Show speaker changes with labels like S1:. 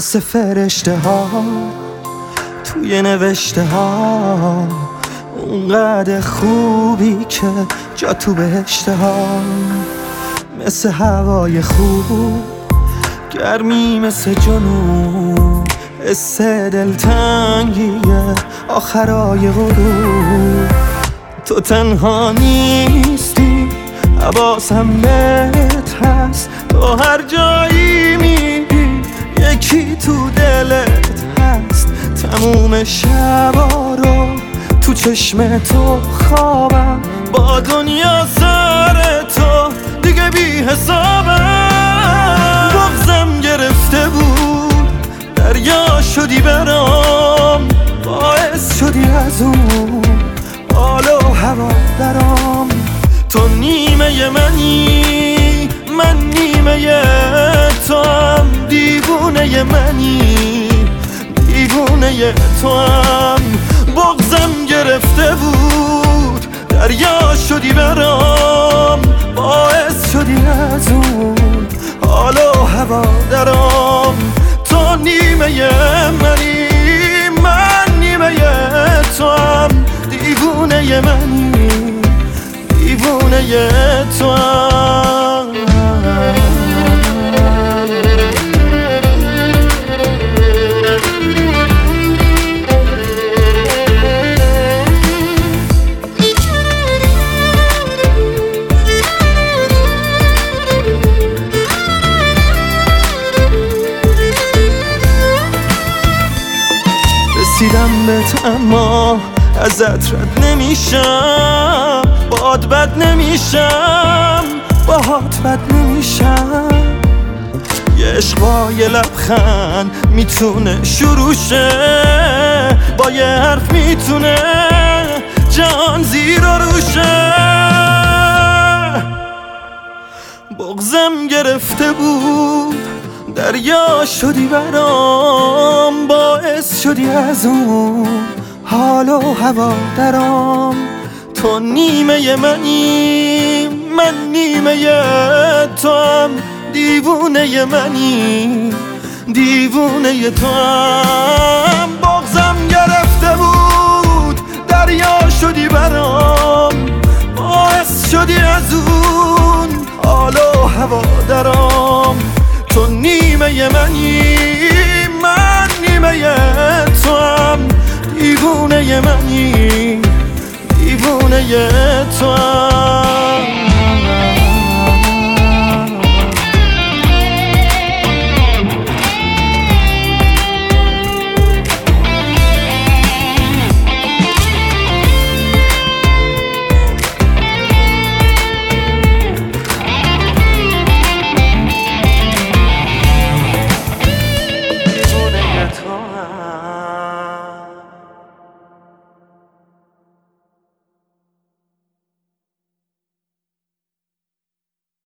S1: مثل فرشته ها توی نوشته ها، اونقدر خوبی که جا تو بهشته ها. مثل هوای خوب، گرمی مثل جنوب، حس دلتنگیه آخرای غروب. تو تنها نیستی، حواسم بهت هست، تو هر جایی میری یکی تو دلت هست. تموم شبا رو تو چشم تو خوابم، با دنیا سر تو دیگه بی حسابم. بغضم گرفته بود، دریا شدی برام، باعث شدی از اون حال و هوا درام. تو نیمه منی، من نیمه تو هم، دیوونه منی، دیوونه تو هم. بغضم گرفته بود، دریا شدی برام، باعث شدی از اون حال و هوا درام. تو نیمه منی، من نیمه تو هم، دیوونه منی، دیوونه تو هم. رسیدم بهت اما ازت رد نمیشم، باهات بد نمیشم، باهات بد نمیشم. یه عشق با یه لبخند میتونه شروع شه، با یه حرف میتونه جهان زیر و رو شه. بغضم گرفته بود، دریا شدی برام، باعث شدی از اون حال و هوا درام. تو نیمه منی، من نیمه تو هم، دیوونه منی، دیوونه تو هم. بغضم گرفته بود، دریا شدی برام، باعث شدی از اون حال و هوا درام. تو نیمه منی، من نیمه تو هم، دیوونه منی، دیوونه تو هم.